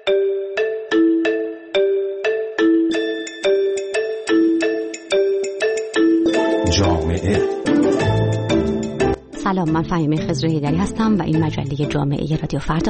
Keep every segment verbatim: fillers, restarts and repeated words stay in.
جامعه. سلام، من فهیمه خضر حیدری هستم و این مجله جامعه رادیو فردا.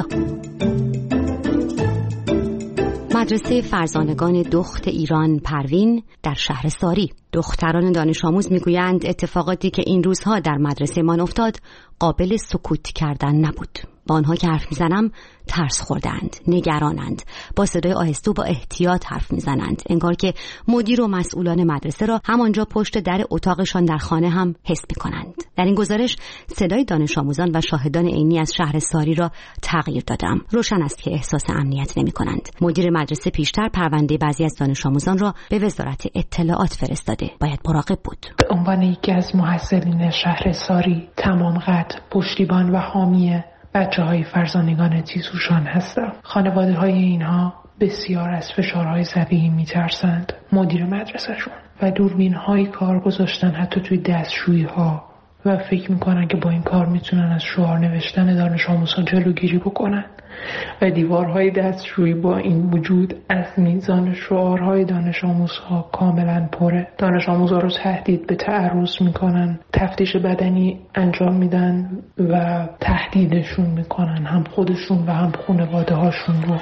مدرسه فرزانگان دخت ایران پروین در شهر ساری. دختران دانش آموز میگویند اتفاقاتی که این روزها در مدرسه من افتاد قابل سکوت کردن نبود. با آنها که حرف میزنم ترس خوردند، نگرانند، با صدای آهسته و با احتیاط حرف میزنند، انگار که مدیر و مسئولان مدرسه را همانجا پشت در اتاقشان در خانه هم حس میکنند. در این گزارش صدای دانش آموزان و شاهدان عینی از شهر ساری را تغییر دادم. روشن است که احساس امنیت نمی کنند. مدیر مدرسه پیشتر پرونده بعضی از دانش آموزان را به وزارت اطلاعات فرستاده. باید مراقب بود. به عنوان یکی از محصلین شهر ساری تمام قد پشتیبان و حامی بچه های فرزانگان تیزهوشان هستم. خانواده های اینها بسیار از فشارهای ضبیحی میترسند. مدیر مدرسهشون و دوربین های کار گذاشتن حتی توی دستشویی ها و فکر میکنن که با این کار میتونن از شعار نوشتن دانش آموزان جلوگیری بکنن و دیوارهای دستشویی با این وجود از میزان شعارهای دانش آموزها کاملا پره. دانش آموزها رو تهدید به تعرض میکنن، تفتیش بدنی انجام میدن و تهدیدشون میکنن، هم خودشون و هم خانواده هاشون رو.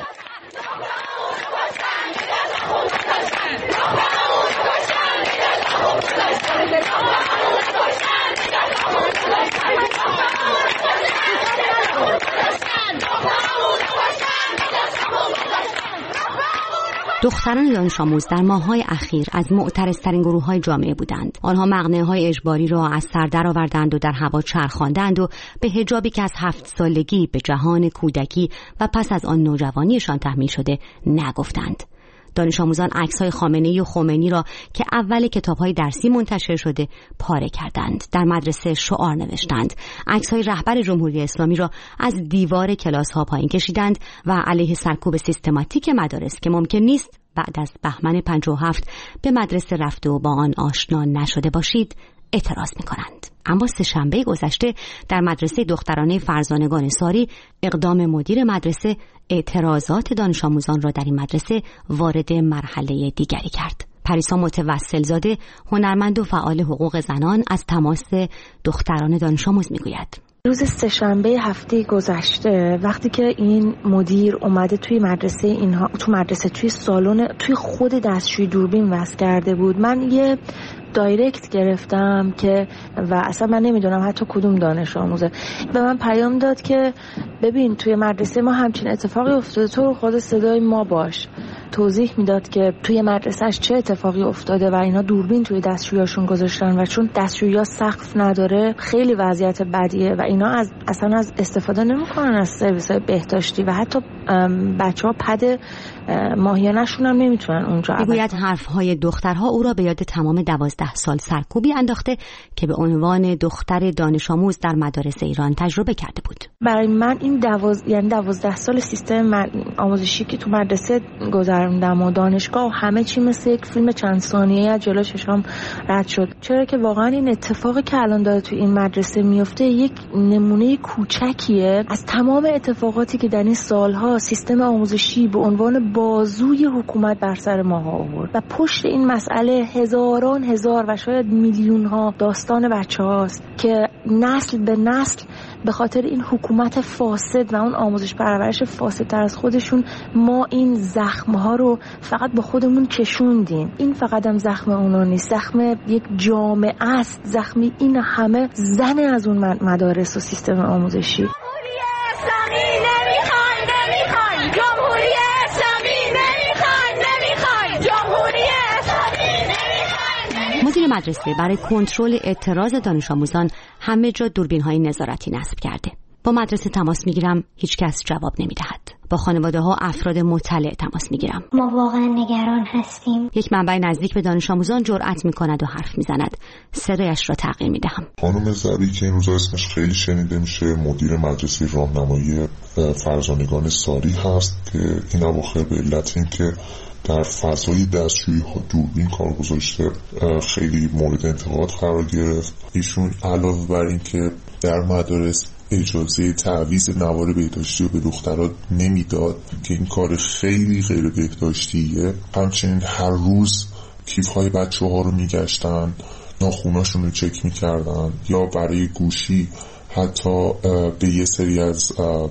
دختران دانش آموز در ماه‌های اخیر از معترض‌ترین گروه‌های جامعه بودند. آنها مقنعه‌های اجباری را از سر درآوردند و در هوا چرخاندند و به حجابی که از هفت سالگی به جهان کودکی و پس از آن نوجوانیشان تحمیل شده نگفتند. دانش آموزان عکس‌های خامنه‌ای و خمینی را که اول کتاب‌های درسی منتشر شده پاره کردند. در مدرسه شعار نوشتند. عکس‌های رهبر جمهوری اسلامی را از دیوار کلاس‌ها پایین کشیدند و علیه سرکوب سیستماتیک مدارس که ممکن نیست بعد از بهمن پنجاه و هفت به مدرسه رفته و با آن آشنا نشده باشید اعتراض می‌کنند. اما سه‌شنبه گذشته در مدرسه دخترانه فرزانگان ساری اقدام مدیر مدرسه اعتراضات دانش آموزان را در این مدرسه وارد مرحله دیگری کرد. پریسا متوسلزاده، هنرمند و فعال حقوق زنان، از تماس دختران دانش آموز میگوید. روز سه‌شنبه هفته گذشته وقتی که این مدیر اومده توی مدرسه اینها تو مدرسه توی سالن توی خود دستشویی دوربین وصل کرده بود، من یه دایرکت گرفتم که و اصلا من نمیدونم حتی کدوم دانش آموزه به من پیام داد که ببین توی مدرسه ما همچین اتفاقی افتاده، تو رو خود صدای ما باش. توضیح میداد که توی مدرسهش چه اتفاقی افتاده و اینا دوربین توی دستشویاشون گذاشتن و چون دستشویی سقف نداره خیلی وضعیت بدیه و اینا از اصلا از استفاده نمیکنن از سرویس‌های بهداشتی و حتی بچه‌ها پد ماهیانه‌شون هم نمیتونن اونجا. میگوید حرف‌های دخترها او را به یاد تمام دوازده سال سرکوبی انداخته که به عنوان دختر دانش آموز در مدارس ایران تجربه کرده بود. برای من این دواز... یعنی دوازده سال سیستم آموزشی که تو مدرسه گذروندم و دانشگاه و همه چی مثل یک فیلم چند ثانیه‌ای از جلوی چشام رد شد. چرا که واقعا این اتفاقی که الان داره تو این مدرسه میفته یک نمونه کوچکیه از تمام اتفاقاتی که در این سالها سیستم آموزشی به عنوان بازوی حکومت بر سر ماها آورد و پشت این مسئله هزاران هزار و شاید میلیون ها داستان بچه هاست که نسل به نسل به خاطر این حکومت فاسد و اون آموزش پرورش فاسدتر از خودشون ما این زخم ها رو فقط با خودمون کشوندیم. این فقط هم زخم اونا نیست، زخم یک جامعه است، زخم این همه زن از اون مدارس و سیستم آموزشی. مدیر مدرسه برای کنترل اعتراض دانش آموزان همه جا دوربین‌های نظارتی نصب کرده. با مدرسه تماس میگیرم، هیچ کس جواب نمیدهد. با خانواده ها افراد مطلع تماس میگیرم. ما واقعا نگران هستیم. یک منبع نزدیک به دانش آموزان جرأت میکند و حرف میزند. صدایش را تغییر میدهم. خانم زبی که این روزا اسمش خیلی شنیده میشه، مدیر مدرسه راهنمایی فرزانگان ساری هست که این اواخر به علت این که در فضای دستشویی ها دوربین کار گذاشته خیلی مورد انتقاد قرار گرفت. ایشون علاوه بر این که در مدارس اجازه تعویض نوار بهداشتی رو به دخترها نمیداد که این کار خیلی غیر بهداشتیه. همچنین هر روز کیف‌های بچه‌ها رو میگشتن، ناخوناشون رو چک میکردن، یا برای گوشی حتی به یه سری از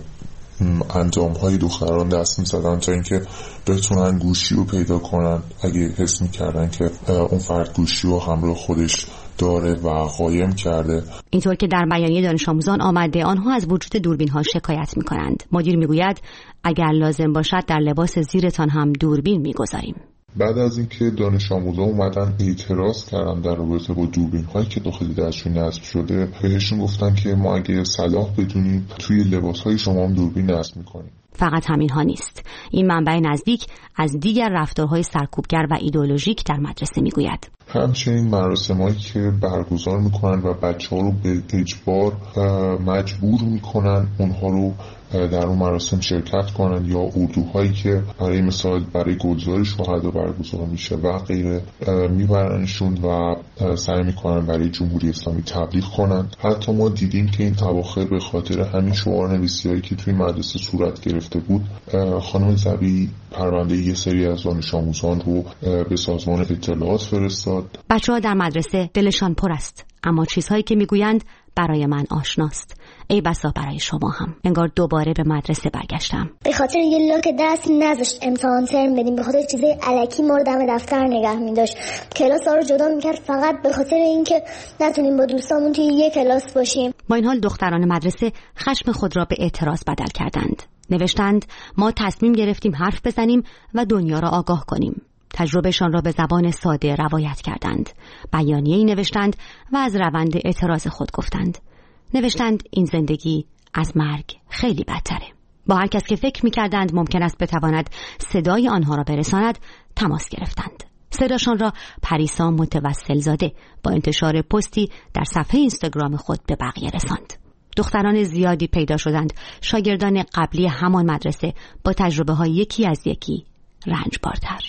اندام‌های دختران دست می‌زدن تا اینکه بتونن گوشی رو پیدا کنن اگه حس می‌کردن که اون فرد گوشی رو همراه خودش داره و قایم کرده. اینطور که در بیانیه دانش آموزان آمده آنها از وجود دوربین‌ها شکایت می‌کنند. مدیر می‌گوید اگر لازم باشد در لباس زیرتان هم دوربین می‌گذاریم. بعد از اینکه دانش آموزان اومدن اعتراض کردن در رابطه با دوربین هایی که داخل دستشون نصب شده، بهشون گفتن که ما اگه صلاح بدونیم توی لباس های شما هم دوربین نصب میکنیم. فقط همین ها نیست. این منبع نزدیک از دیگر رفتارهای سرکوبگر و ایدئولوژیک در مدرسه میگوید. همچنین مراسمایی که برگزار میکنن و بچه ها رو به اجبار مجبور میکنن اونها رو در اون مراسم شرکت کنن، یا اردوهایی که برای مثال برای گلزار شهدا برگزار میشه و غیره میبرنشون و سعی میکنن برای جمهوری اسلامی تبلیغ کنن. حتی ما دیدیم که این اواخر به خاطر همین شعار نویسی‌هایی که توی مدرسه صورت گرفته بود، خانم ذبیح پرونده یه سری از دانش آموزان رو به سازمان اطلاعات فرستاد. بچه‌ها در مدرسه دلشان پر است، اما چیزهایی که میگویند برای من آشناست. ای بسا برای شما هم. انگار دوباره به مدرسه برگشتم. به خاطر یه لاک دست نذاشت امتحان ترم بدیم، به خاطر چیزای الکی ما رو دم دفتر نگه می‌داشت، کلاس‌ها رو جدا می‌کرد فقط به خاطر اینکه نتونیم با دوستامون توی یک کلاس باشیم. با این حال دختران مدرسه خشم خود را به اعتراض بدل کردند. نوشتند ما تصمیم گرفتیم حرف بزنیم و دنیا را آگاه کنیم. تجربهشان را به زبان ساده روایت کردند. بیانیه‌ای نوشتند و از روند اعتراض خود گفتند. نوشتند این زندگی از مرگ خیلی بدتره. با هر کس که فکر می‌کردند ممکن است بتواند صدای آنها را برساند تماس گرفتند. صداشان را پریسا متوسل زاده با انتشار پستی در صفحه اینستاگرام خود به بقیه رساند. دختران زیادی پیدا شدند، شاگردان قبلی همان مدرسه با تجربه‌های یکی از یکی رنجبارتر.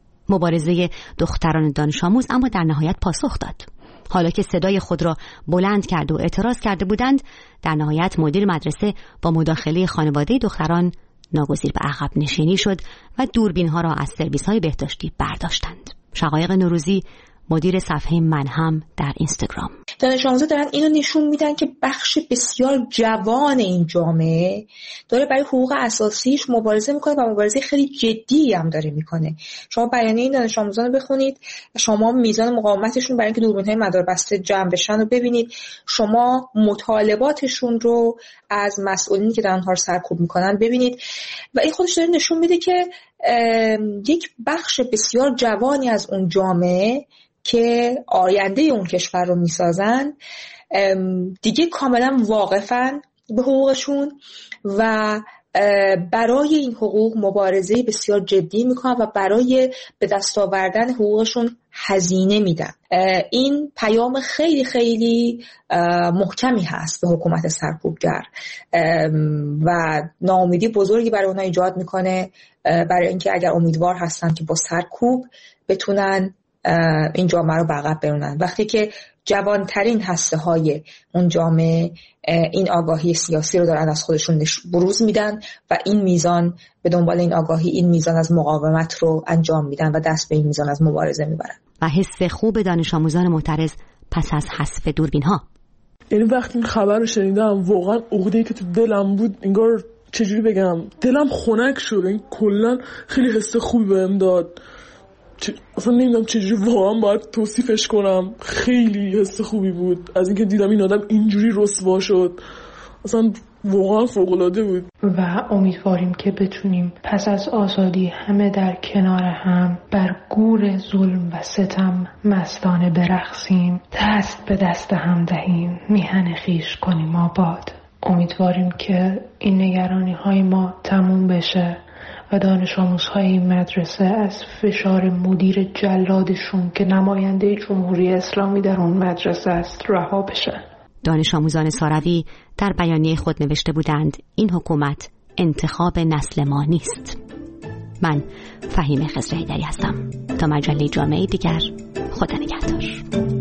مبارزه دختران دانش آموز اما در نهایت پاسخ داد. حالا که صدای خود را بلند کرد و اعتراض کرده بودند، در نهایت مدیر مدرسه با مداخله خانواده دختران ناگزیر به عقب نشینی شد و دوربین ها را از سرویس های بهداشتی برداشتند. شقایق نوروزی، مدیر صفحه من هم در اینستاگرام. دانش آموزا دارن اینو نشون میدن که بخش بسیار جوان این جامعه داره برای حقوق اساسیش مبارزه میکنه و مبارزه خیلی جدی هم داره میکنه. شما بیانیه این دانش آموزان رو بخونید، شما میزان مقاومتشون برای اینکه دوربین‌های مداربسته جمع بشن رو ببینید، شما مطالباتشون رو از مسئولینی که دارن ها رو سرکوب میکنن ببینید و این خودش داره نشون میده که یک بخش بسیار جوانی از اون جامعه که آینده اون کشور رو میسازن دیگه کاملا واقفن به حقوقشون و برای این حقوق مبارزه بسیار جدی میکنن و برای به دست آوردن حقوقشون هزینه میدن. این پیام خیلی خیلی محکمی هست به حکومت سرکوبگر و ناامیدی بزرگی برای اونها ایجاد میکنه، برای اینکه اگر امیدوار هستن که با سرکوب بتونن این جامعه رو به عقب برونن. وقتی که جوانترین هسته های اون جامعه این آگاهی سیاسی رو دارن از خودشون بروز میدن و این میزان به دنبال این آگاهی، این میزان از مقاومت رو انجام میدن و دست به این میزان از مبارزه میبرن. و حس خوب دانش آموزان معترض پس از حذف دوربین ها. یعنی وقتی این خبر رو شنیدم واقعا عقده‌ای که تو دلم بود انگار چجوری بگم دلم خنک شد. این کلا خیلی حس خوبی بهم داد. چ... اصلا نمیدونم چجوری واقعا باید توصیفش کنم. خیلی حس خوبی بود از اینکه دیدم این آدم اینجوری رسوا شد. اصلا واقعا فوق‌العاده بود و امیدواریم که بتونیم پس از آزادی همه در کنار هم بر گور ظلم و ستم مستانه برقصیم، دست به دست هم دهیم، میهن خویش کنیم آباد. امیدواریم که این نگرانی های ما تموم بشه و دانش آموزهای این مدرسه از فشار مدیر جلادشون که نماینده جمهوری اسلامی در اون مدرسه است رها بشه. دانش آموزان ساروی در بیانیه خود نوشته بودند این حکومت انتخاب نسل ما نیست. من فهیم خضر حیدری هستم. تا مجله جامعه دیگر، خدا نگهدار.